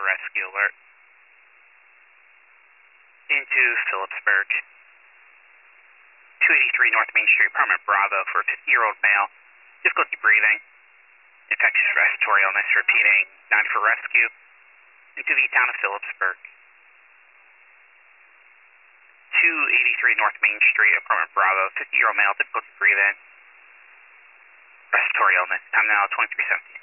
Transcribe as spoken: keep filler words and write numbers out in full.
rescue alert. Into Phillipsburg. two eighty-three North Main Street, apartment Bravo for a fifty-year-old male. Difficulty breathing. Infectious respiratory illness, repeating, nine for rescue. Into the town of Phillipsburg. two eighty-three North Main Street, apartment Bravo, fifty-year-old male, difficulty breathing. Respiratory illness, time now twenty-three seventeen.